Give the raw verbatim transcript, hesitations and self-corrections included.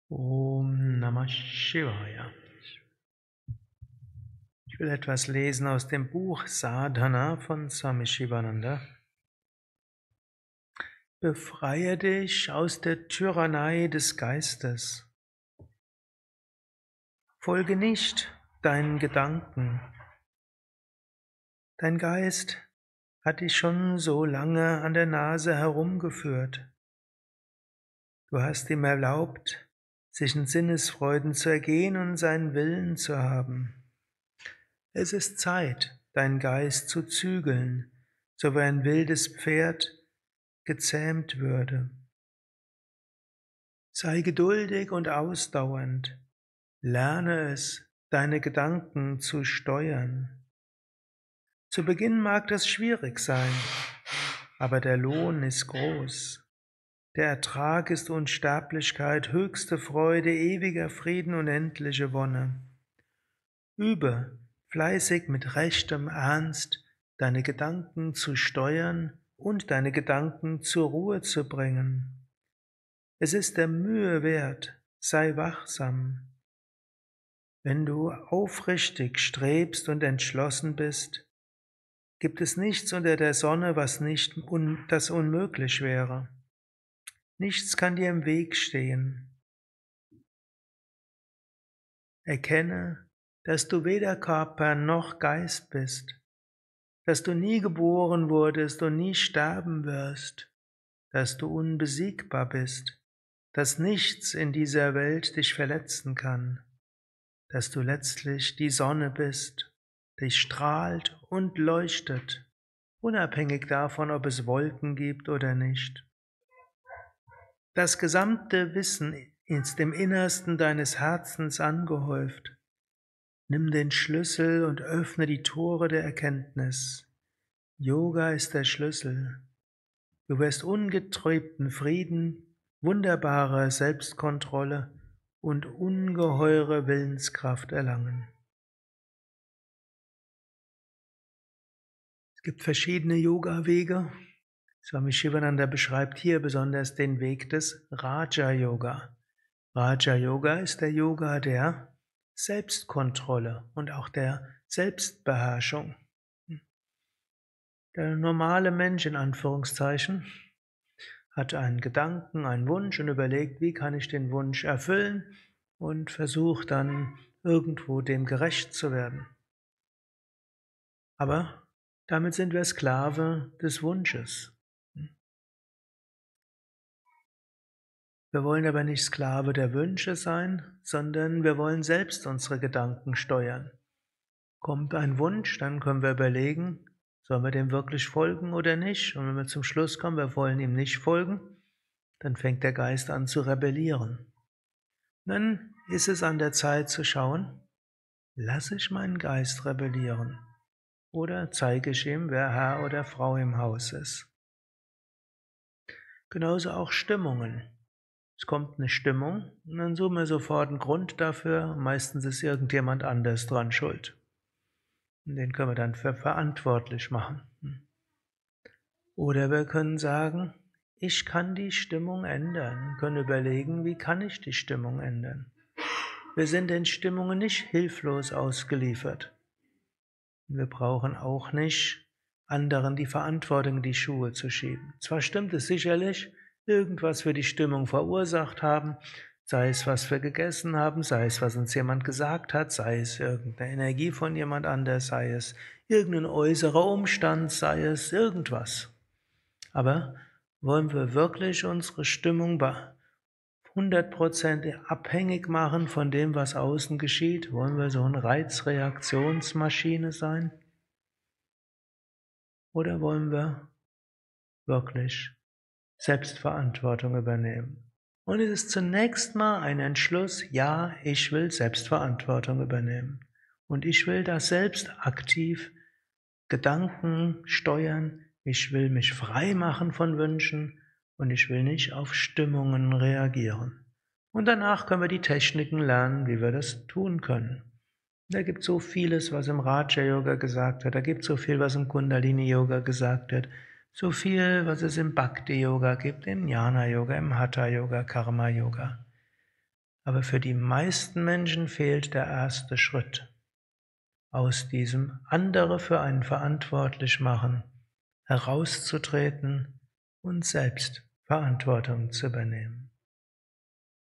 Om Namah Shivaya. Ich will etwas lesen aus dem Buch Sadhana von Swami Shivananda. Befreie dich aus der Tyrannei des Geistes. Folge nicht deinen Gedanken. Dein Geist hat dich schon so lange an der Nase herumgeführt. Du hast ihm erlaubt, sich in Sinnesfreuden zu ergehen und seinen Willen zu haben. Es ist Zeit, deinen Geist zu zügeln, so wie ein wildes Pferd gezähmt würde. Sei geduldig und ausdauernd. Lerne es, deine Gedanken zu steuern. Zu Beginn mag das schwierig sein, aber der Lohn ist groß. Der Ertrag ist Unsterblichkeit, höchste Freude, ewiger Frieden, unendliche Wonne. Übe fleißig mit rechtem Ernst, deine Gedanken zu steuern und deine Gedanken zur Ruhe zu bringen. Es ist der Mühe wert, sei wachsam. Wenn du aufrichtig strebst und entschlossen bist, gibt es nichts unter der Sonne, was nicht un- das unmöglich wäre. Nichts kann dir im Weg stehen. Erkenne, dass du weder Körper noch Geist bist, dass du nie geboren wurdest und nie sterben wirst, dass du unbesiegbar bist, dass nichts in dieser Welt dich verletzen kann, dass du letztlich die Sonne bist, die strahlt und leuchtet, unabhängig davon, ob es Wolken gibt oder nicht. Das gesamte Wissen ist im Innersten deines Herzens angehäuft. Nimm den Schlüssel und öffne die Tore der Erkenntnis. Yoga ist der Schlüssel. Du wirst ungetrübten Frieden, wunderbare Selbstkontrolle und ungeheure Willenskraft erlangen. Es gibt verschiedene Yoga-Wege. Swami Shivananda beschreibt hier besonders den Weg des Raja Yoga. Raja Yoga ist der Yoga der Selbstkontrolle und auch der Selbstbeherrschung. Der normale Mensch in Anführungszeichen hat einen Gedanken, einen Wunsch und überlegt, wie kann ich den Wunsch erfüllen und versucht dann irgendwo dem gerecht zu werden. Aber damit sind wir Sklave des Wunsches. Wir wollen aber nicht Sklave der Wünsche sein, sondern wir wollen selbst unsere Gedanken steuern. Kommt ein Wunsch, dann können wir überlegen, sollen wir dem wirklich folgen oder nicht? Und wenn wir zum Schluss kommen, wir wollen ihm nicht folgen, dann fängt der Geist an zu rebellieren. Dann ist es an der Zeit zu schauen, lasse ich meinen Geist rebellieren oder zeige ich ihm, wer Herr oder Frau im Haus ist. Genauso auch Stimmungen. Es kommt eine Stimmung und dann suchen wir sofort einen Grund dafür. Meistens ist irgendjemand anders dran schuld. Und den können wir dann für verantwortlich machen. Oder wir können sagen, ich kann die Stimmung ändern. Wir können überlegen, wie kann ich die Stimmung ändern. Wir sind den Stimmungen nicht hilflos ausgeliefert. Wir brauchen auch nicht anderen die Verantwortung in die Schuhe zu schieben. Zwar stimmt es sicherlich, irgendwas für die Stimmung verursacht haben, sei es was wir gegessen haben, sei es was uns jemand gesagt hat, sei es irgendeine Energie von jemand anders, sei es irgendein äußerer Umstand, sei es irgendwas. Aber wollen wir wirklich unsere Stimmung hundert Prozent abhängig machen von dem, was außen geschieht? Wollen wir so eine Reizreaktionsmaschine sein? Oder wollen wir wirklich Selbstverantwortung übernehmen? Und es ist zunächst mal ein Entschluss, ja, ich will Selbstverantwortung übernehmen. Und ich will das selbst aktiv Gedanken steuern, ich will mich frei machen von Wünschen und ich will nicht auf Stimmungen reagieren. Und danach können wir die Techniken lernen, wie wir das tun können. Da gibt es so vieles, was im Raja Yoga gesagt wird, da gibt es so viel, was im Kundalini Yoga gesagt wird, so viel, was es im Bhakti Yoga gibt, im Jnana Yoga, im Hatha Yoga, Karma Yoga. Aber für die meisten Menschen fehlt der erste Schritt, aus diesem andere für einen verantwortlich machen, herauszutreten und selbst Verantwortung zu übernehmen.